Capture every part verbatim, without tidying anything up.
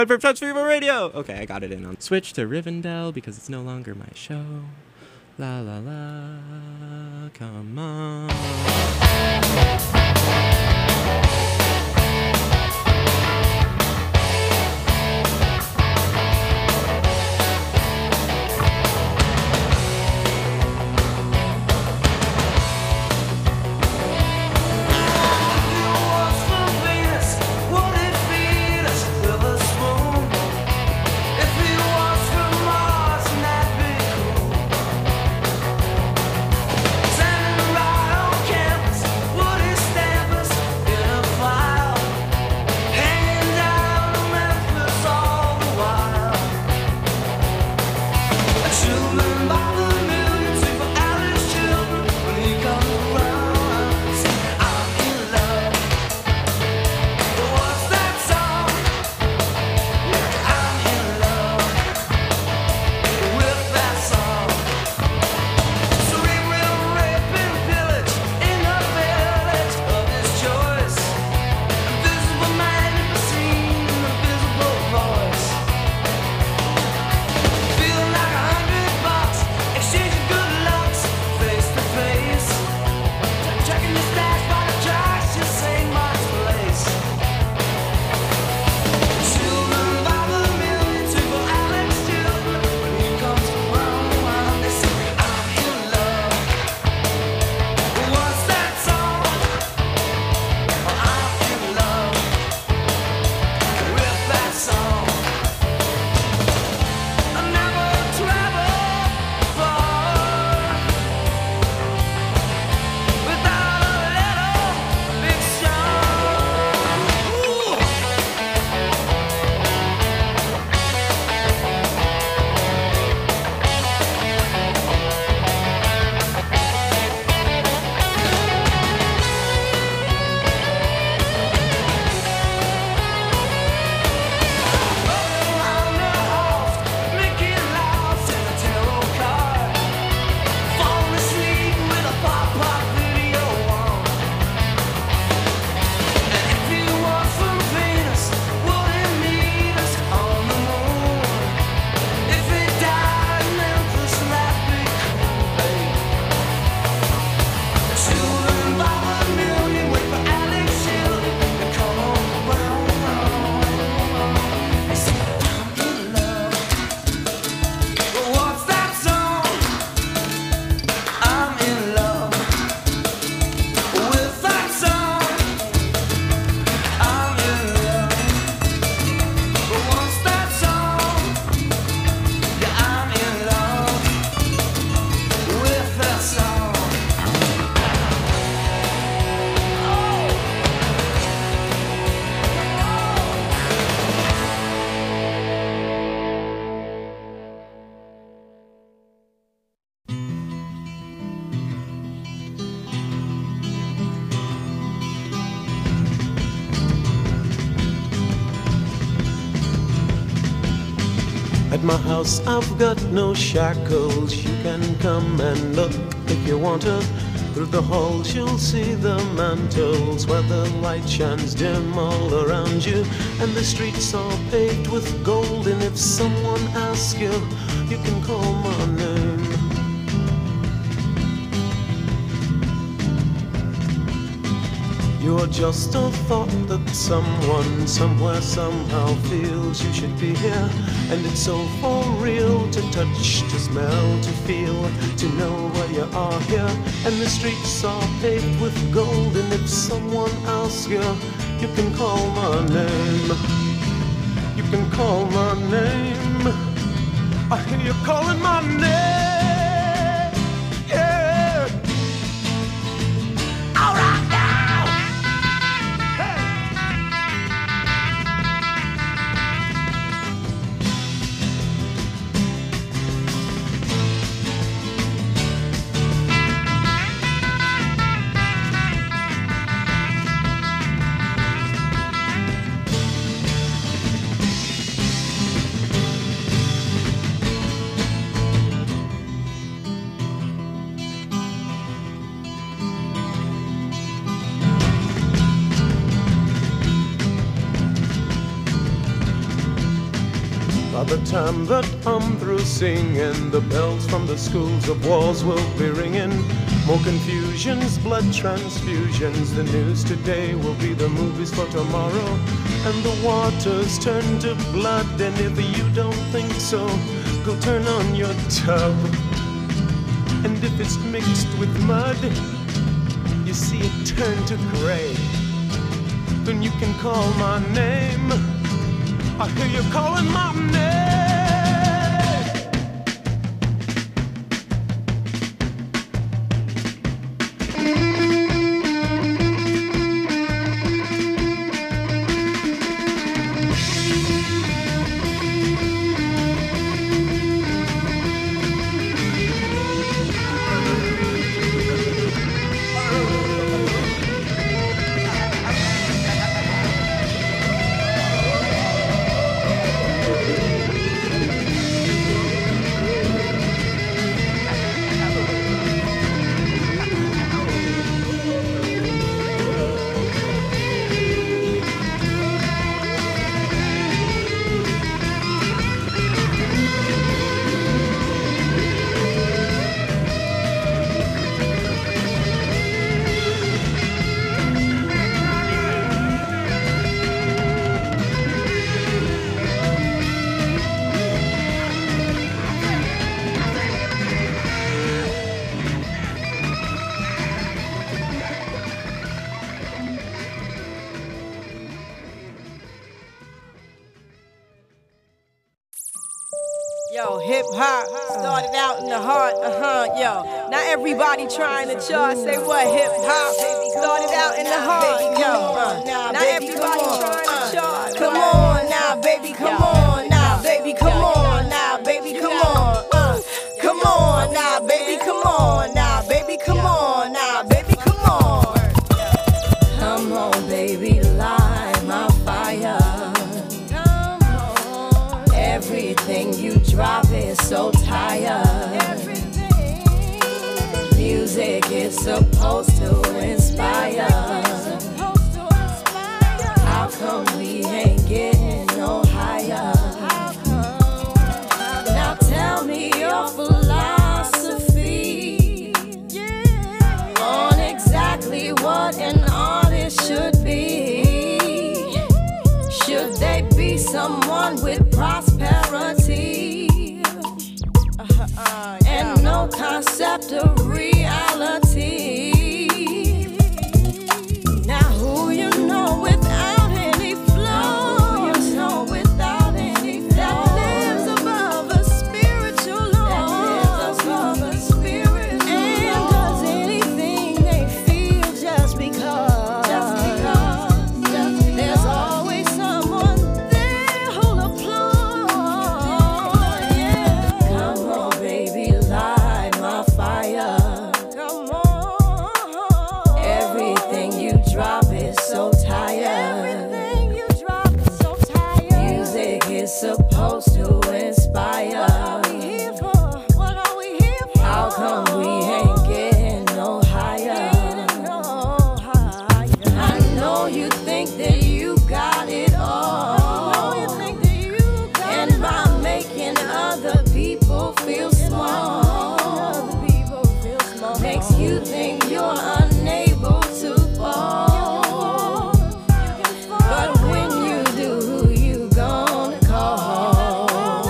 For Touch Fever Radio. Okay, I got it in on. Switch to Rivendell because it's no longer my show. La la la, come on. At my house I've got no shackles. You can come and look if you want to. Through the halls you'll see the mantles where the light shines dim all around you. And the streets are paved with gold. And if someone asks you, you can call my name. You're just a thought that someone, somewhere, somehow feels you should be here. And it's so for real to touch, to smell, to feel, to know where you are here. And the streets are paved with gold. And if someone asks you, you can call my name. You can call my name. I hear you calling my name. Yeah. All right. By the time that I'm through singing, the bells from the schools of walls will be ringing. More confusions, blood transfusions. The news today will be the movies for tomorrow. And the waters turn to blood. And if you don't think so, go turn on your tub. And if it's mixed with mud, you see it turn to gray. Then you can call my name. I hear you calling my name. Yo, hip hop started out in the heart, uh huh, yo. Now everybody trying to chart, say what? Hip hop started out in the heart, yo. Uh, now everybody trying to chart. Come on now, baby, come on now, baby, come on now, baby, come on. Uh, come on now, baby, come on now, baby, come on now, baby, come on. Come on, baby, light my fire. Everything you drop is so tired. Everything. Music is supposed to inspire. Supposed to inspire. How come we ain't getting no higher? How come? Now tell me your philosophy, yeah, on exactly what an artist should be. Should they be someone with prosperity uh, uh, and no concept of reality? Now who you know without any flow, you know without any flow, that lives above a spiritual law, that lives above a spiritual law, and does anything they feel just because, just because, just because. There's always someone there who'll applaud, yeah. Come on, baby, light my fire. Come on. Everything you drop is so tired. Everything you drop is so tired. Music is supposed to inspire. What are we here for? What are we here for? How come we ain't getting no higher? Getting no higher. I know you think that you got it all. I know you think that you got and it by all. Making other people feel small, other people feel small, makes you think you're unable to fall. But when you do, who you gonna call?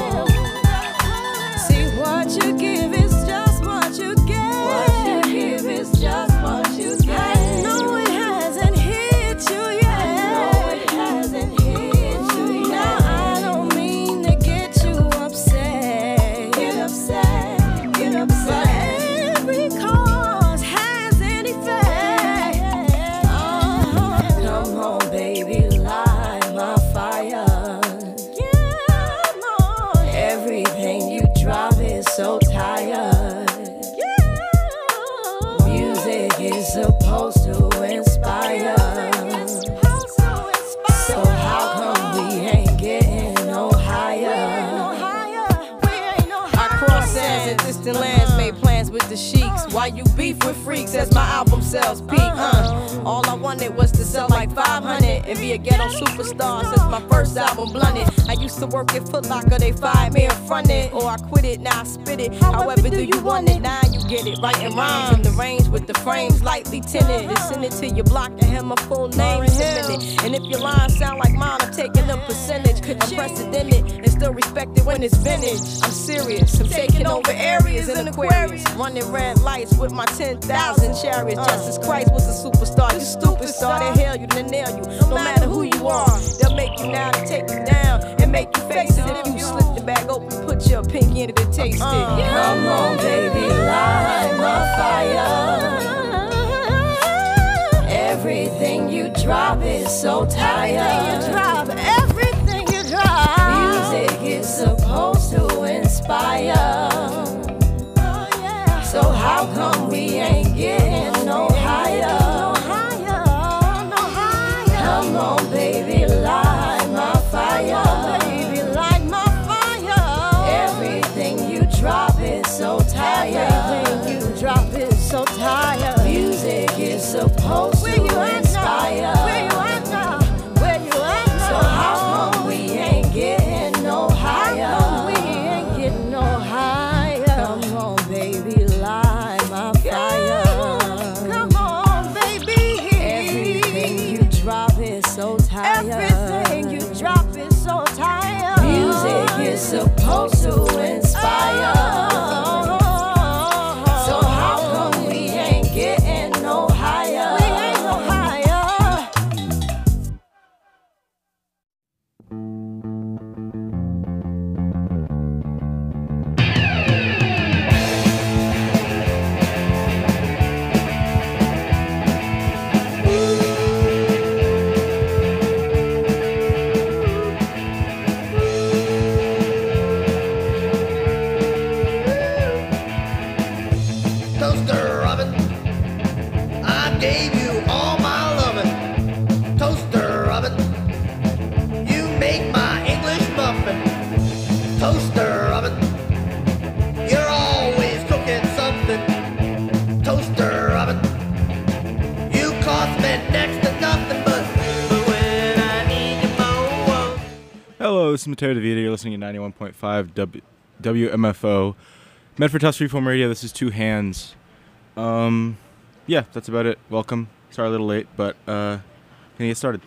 See, what you give is just what you get. What you give is just what you get. I know it hasn't hit you yet. I know it hasn't hit you yet. Now I don't mean to get you upset. Get upset, get upset. But every cause has an effect. Uh-huh. Come on, baby, light my fire. Come on. Everything you drop is so tired. Music is supposed to inspire. So how come we ain't getting no higher? I cross sands and distant lands, made plans with the sheiks. Why you beef with freaks as my album sells peak, uh. All I wanted was to sell like five hundred and be a ghetto superstar since my first album blunted. I used to work at Foot Locker, they fired me in front it, or I quit it, now I spit it. However do you want it, now you get it. Writing rhymes in the range with the frames lightly tinted, and send it to your block and have my full name submitted. And if your lines sound like mine, I'm taking a percentage. Unprecedented and still respected when it's vintage. I'm serious, I'm taking over areas in Aquarius, running red lights with my ten thousand chariots. Jesus Christ was a superstar, you stupid star. They hail you, they nail you, no matter who you are. They'll make you now to take you down and make you face it. If you slip the bag open, put your pinky in it and taste it. Come on, baby, light my fire. Everything you drop is so tired. You drop everything you drop. Music is supposed to inspire. Oh, yeah. So how come we ain't getting no higher? No higher, no higher. Come on, baby, light my fire. Come on, baby, light my fire. Everything you drop is so tired. Everything you drop is so tired. Music is supposed to inspire. Where you at now? Where you at now? So how come we ain't getting no higher? How come we ain't getting no higher? Come on, baby, light my fire. Come on, baby. Everything you drop is so tired. Everything you drop is so tired. Music is supposed to inspire. Hello, this is Mateo DeVita. You're listening to ninety-one point five w- WMFO. Medford Tufts Freeform Radio. This is Two Hands. Um, yeah, that's about it. Welcome. Sorry a little late, but uh, gonna get started.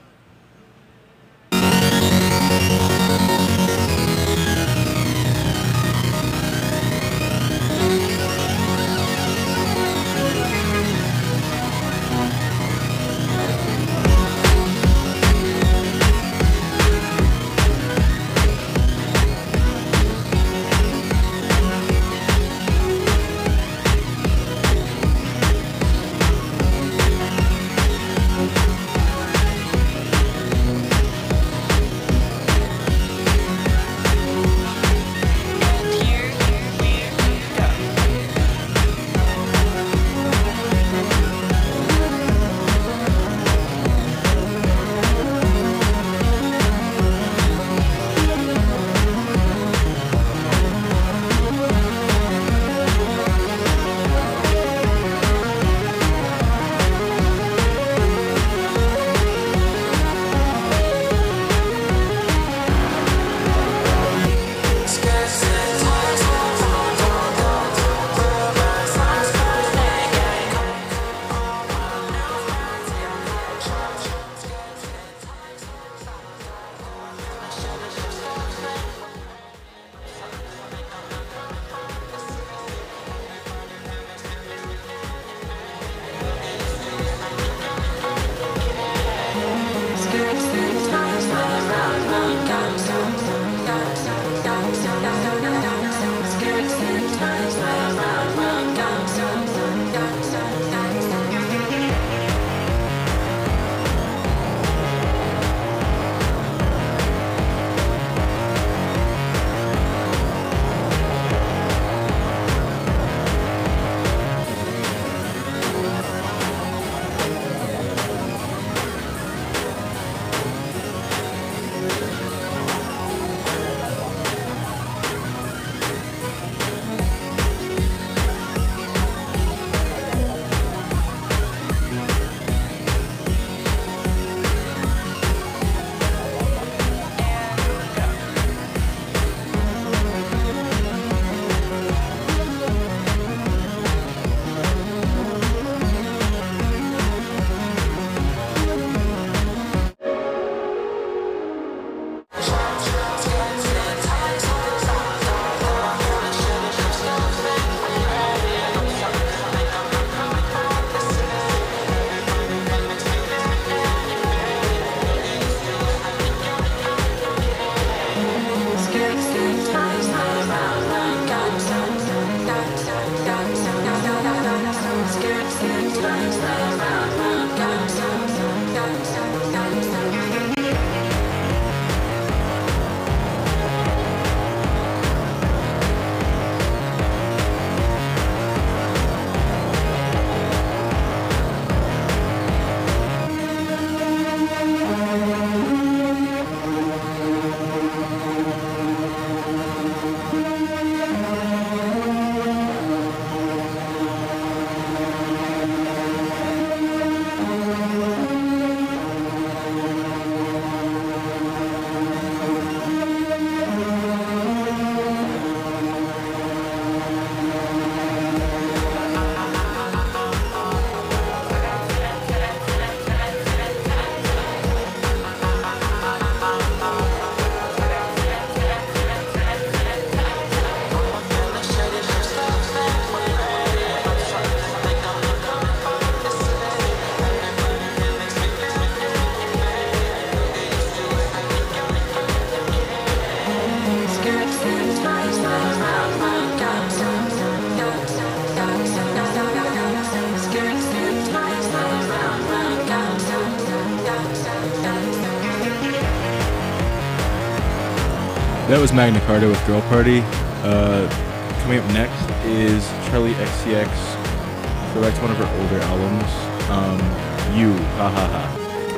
That was Magna Carta with Girl Party. Uh, coming up next is Charlie X C X. So that's one of her older albums. Um, You, ha ha ha.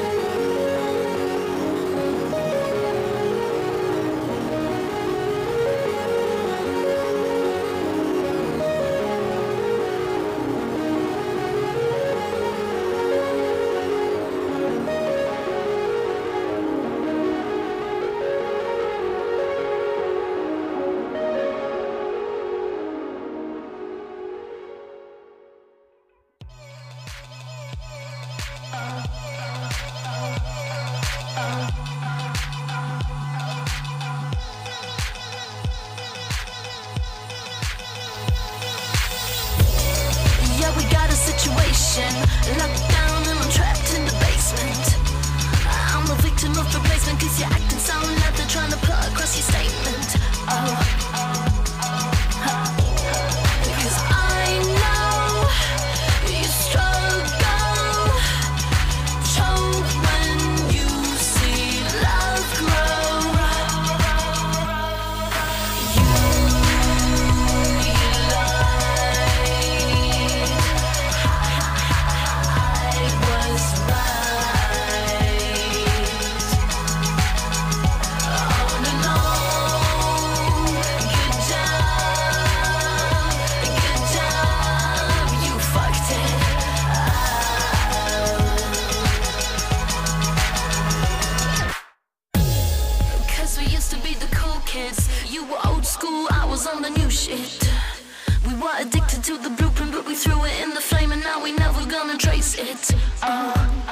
Locked down and I'm trapped in the basement. I'm the victim of replacement, cause you're acting sound like they're trying to plot across your statement. Oh, because I know you struggle, choke when you see love grow. You, you lied. You were old school, I was on the new shit. We were addicted to the blueprint, but we threw it in the flame, and now we never gonna trace it. Oh,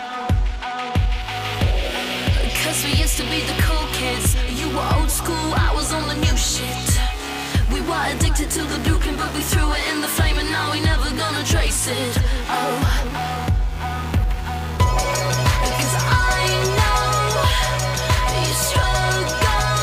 cause we used to be the cool kids. You were old school, I was on the new shit. We were addicted to the blueprint, but we threw it in the flame, and now we never gonna trace it. Oh, because I know you struggle.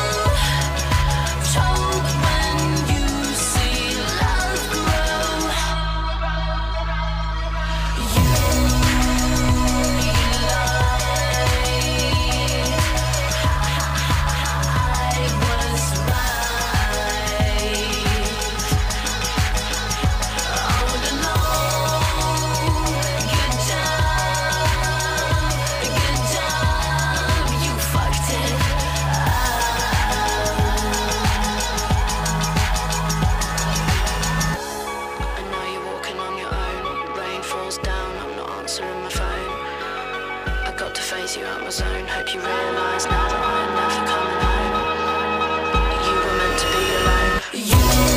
You out my zone. Hope you realise now that I'm never coming home. You were meant to be alone. You,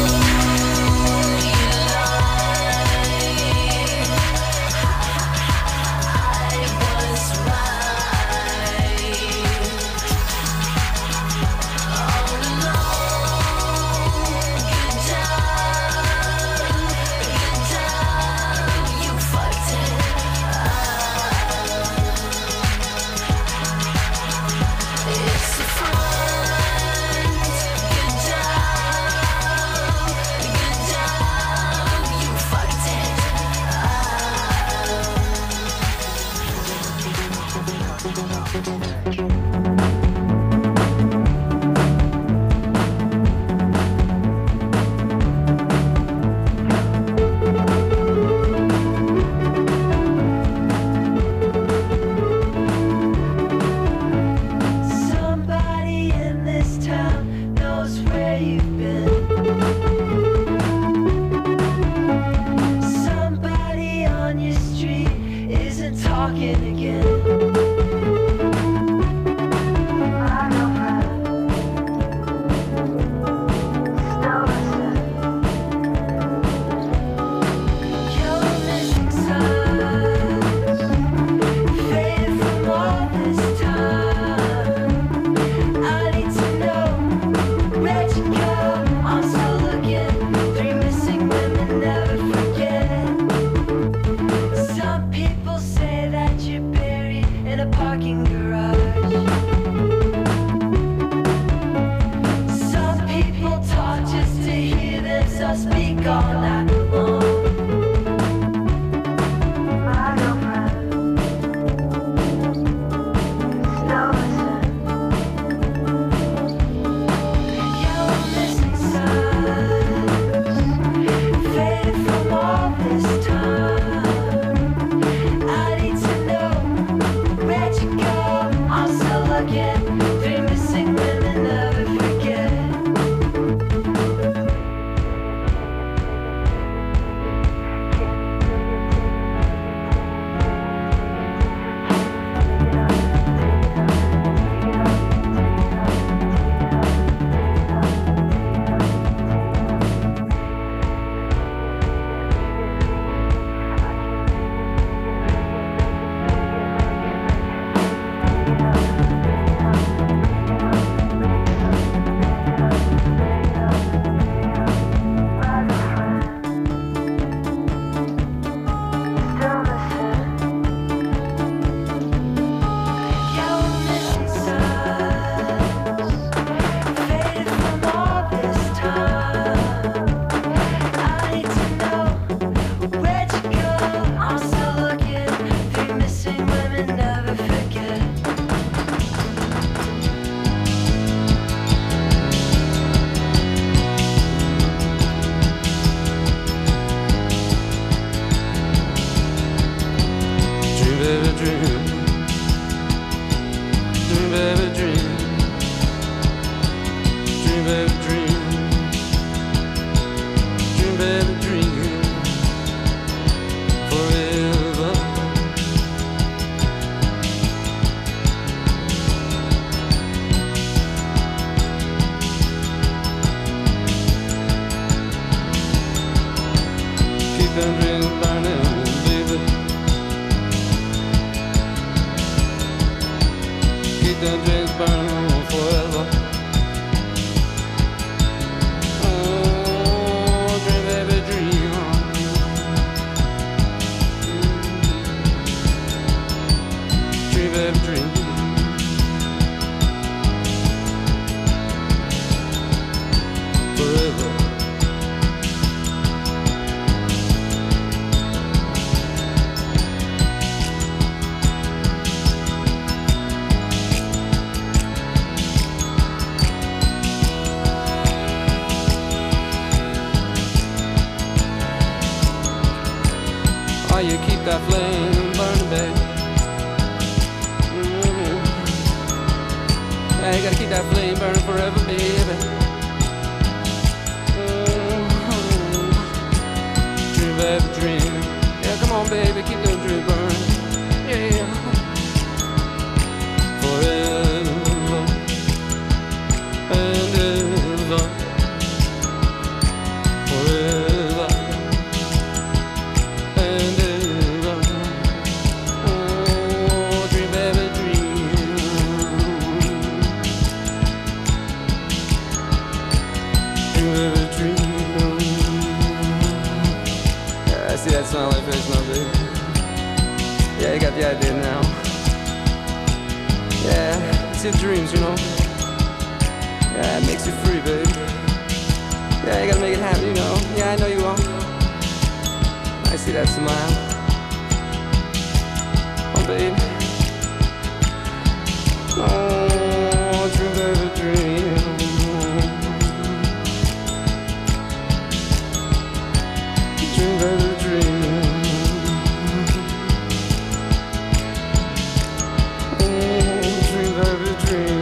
you lied. I was right. All alone. Good job, good job. You fucked it. It's a front. Good job, good job. You fucked it. Somebody in this town knows where you've been. Somebody on your street isn't talking again. I know friends still listen. You're missing signs, faded from all this time. I need to know where'd you go? I'm still looking them dreams burning, baby. Keep them dreams burning forever. Oh, dream, baby, dream. Dream, baby, dream. Forever. Oh, you keep that flame burning, babe. Mm-hmm. Yeah, you gotta keep that flame burning forever, baby. Mm-hmm. Dream, baby, dream. Yeah, come on, baby, keep them dreams burning. Yeah. Forever and ever. Forever. And ever. Oh, dream, baby, dream. Dream, baby, dream. Yeah, I see that smile on your face now, baby. Yeah, you got the idea now. Yeah, it's your dreams, you know. Yeah, it makes you free, baby. Yeah, you gotta make it happen, you know. Yeah, I know you will. I see that smile. Oh, baby. Oh, dream, baby, dream. Dream, baby, dream. Oh, dream, baby, dream.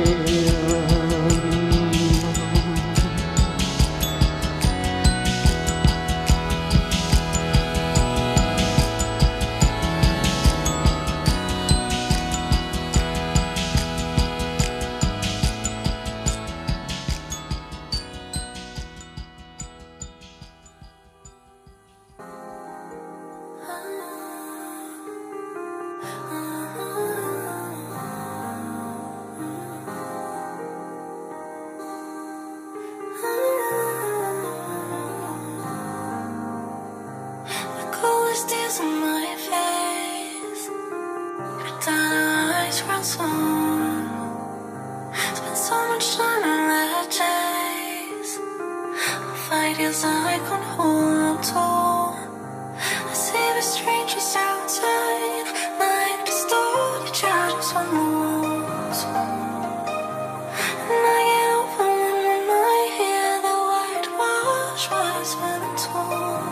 The coolest tears on my face. Your tiny eyes run soon. Spend so much time in that chase. I'll fight as I can hold to. I see the strangers outside, like distorted shadows on the walls. And I get open when I hear the whitewash words when I'm told.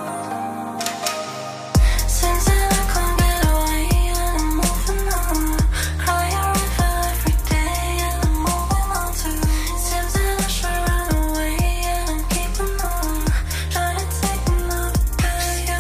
Seems that I can't get away and I'm moving on. Cry a river every day and I'm moving on too. Seems that I should run away and I'm keeping on. Trying to take another day.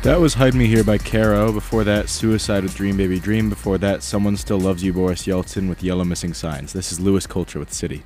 That was Hide Me Here by Caro. Before that, Suicide with Dream Baby Dream. Before that, Someone Still Loves You, Boris Yeltsin with Yellow Missing Signs. This is Lewis Culture with City.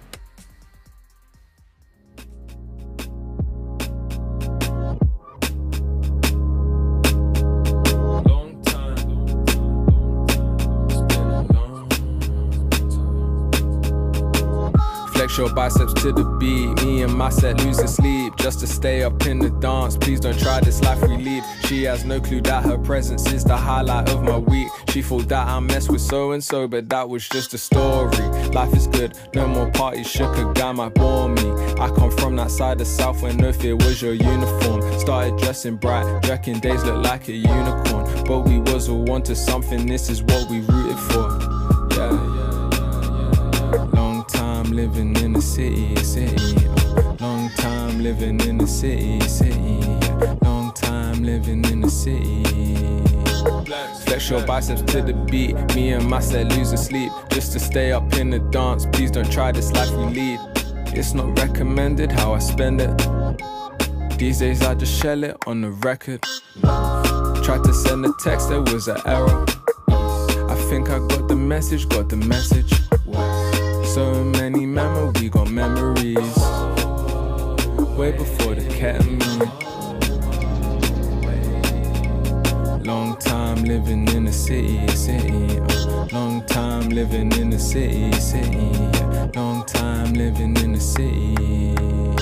Flex your biceps to the beat. Me and my set losing sleep just to stay up in the dance. Please don't try this life we lead. She has no clue that her presence is the highlight of my week. She thought that I messed with so-and-so, but that was just a story. Life is good, no more parties, shook a guy might bore me. I come from that side of South where no fear was your uniform. Started dressing bright, drinking days look like a unicorn. But we was all on to something, this is what we rooted for. Yeah, yeah. Long time living in the city, city. Long time living in the city, city. Long time living in the city. Flex your biceps to the beat. Me and my set losing sleep just to stay up in the dance. Please don't try this life we lead. It's not recommended how I spend it. These days I just shell it on the record. Tried to send a text, there was an error. I think I got the message, got the message. So many memories, we got memories. Way before the ketamine. Long time living in the city, city. Uh, long time living in the city, city. Long time living in the city.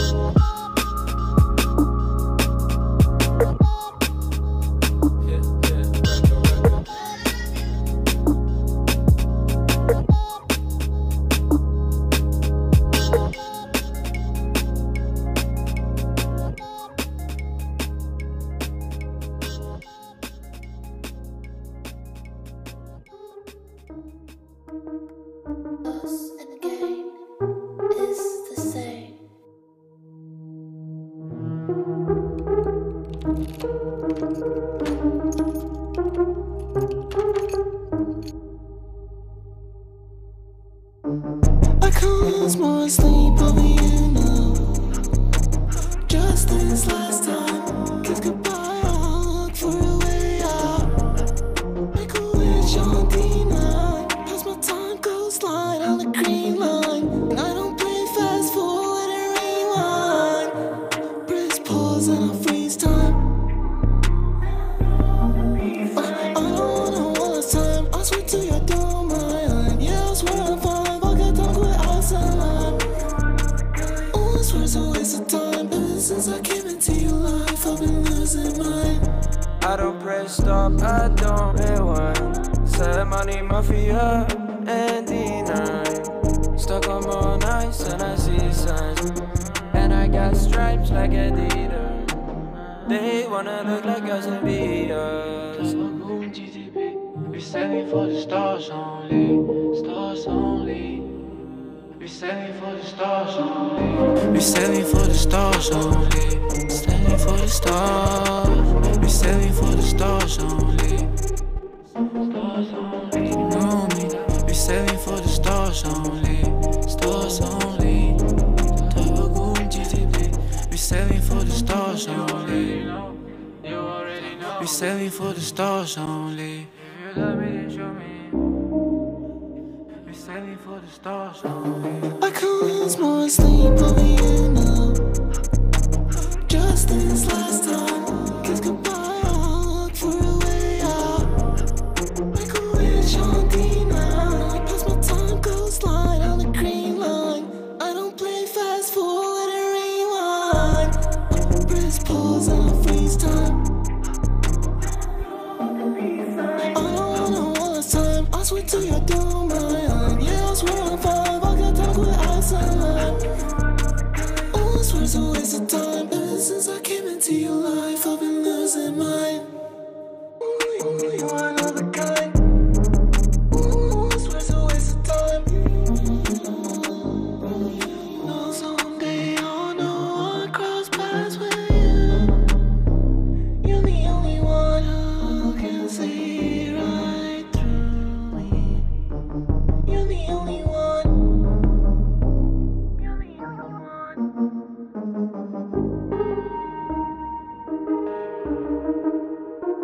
I don't press stop, I don't rewind. Sad money, mafia, and D nine. Stuck on more nights and I see signs. And I got stripes like Adidas. They wanna look like us and be us. We sailing for the stars only, stars only. We sailing for the stars only. We sailing for the stars only. Sailing for the stars. We sailing for the stars only. Stars only. You know me. We sailing for the stars only. Stars only. Tabagoon G T P. We sailing for the stars only. We sailing for the stars only. If you love me, then show me. We sailing for the stars only. I can't more sleep over you now. Just this last time, kiss goodbye, I'll look for a way out. Make a wish on D nine. Pass my time, go slide on the green line. I don't play fast forward and rewind. Press pause and I freeze time. I don't wanna all the time. I swear to you, I don't mind. Yeah, I swear I'm five. I got time quit outside. All this was a waste of time. Ever since I came into your life, I've been losing mine. Ooh, you are another kind. Ooh, this was a waste of time. You know someday I'll know I'll cross paths with you. You're the only one who can see right through me. You're the only one. You're the only one.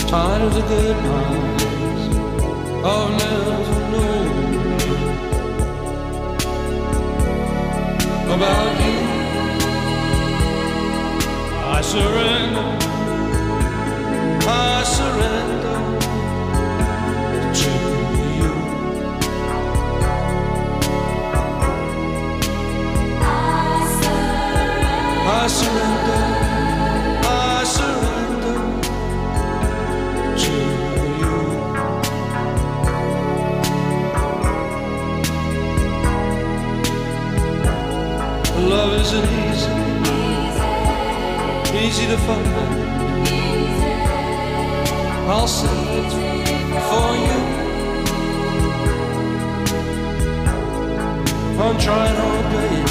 tired of the goodbyes I've never known about you. I surrender, I surrender to you. I surrender, I surrender to you. Love isn't easy, easy to find. I'll save it for you. I'm trying hard, baby,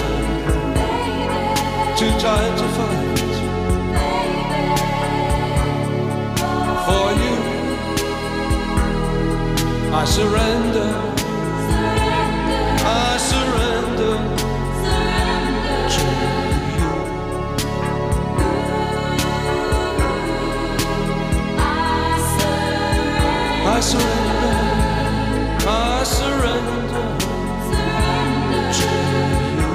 too tired to fight for you. I surrender, I surrender to you. I surrender, I surrender to you.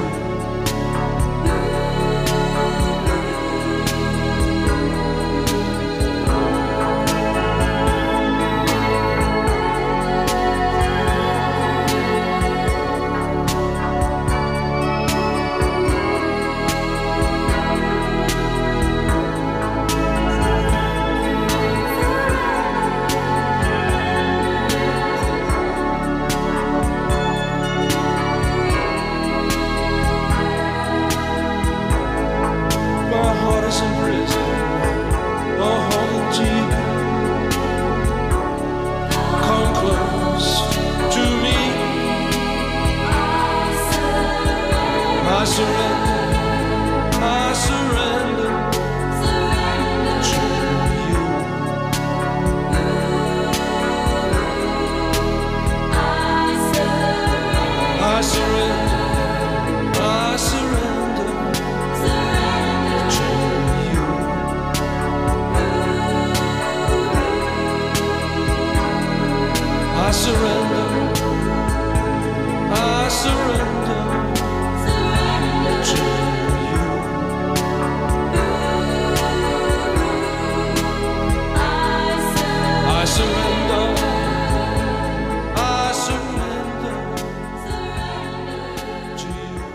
My heart is in prison, my heart to you. Come close to me. I surrender, I surrender to you. I surrender, I surrender to you. I surrender, I surrender to you. I surrender, I surrender to you.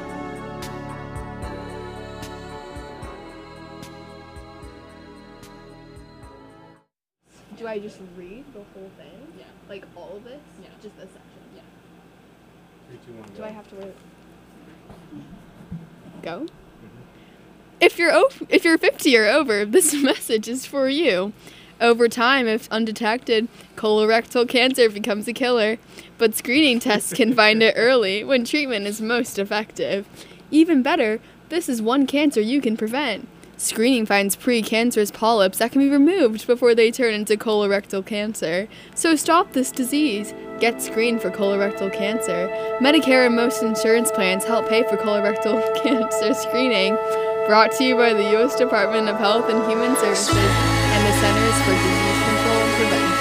Do I just read the whole thing? Yeah. Like all of this? Yeah. Just this section? Yeah. Three, two, one, Do I have to wait? Go. If you're o- if you're fifty or over, this message is for you. Over time, if undetected, colorectal cancer becomes a killer, but screening tests can find it early when treatment is most effective. Even better, this is one cancer you can prevent. Screening finds precancerous polyps that can be removed before they turn into colorectal cancer. So stop this disease. Get screened for colorectal cancer. Medicare and most insurance plans help pay for colorectal cancer screening. Brought to you by the U S Department of Health and Human Services and the Centers for Disease Control and Prevention.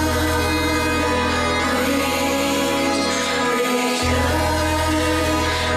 Please,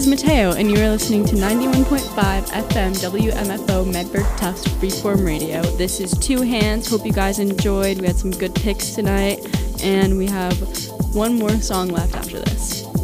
is Mateo, and you are listening to ninety-one point five F M W M F O Medford Tufts Freeform Radio. This is Two Hands. Hope you guys enjoyed. We had some good picks tonight, and we have one more song left after this.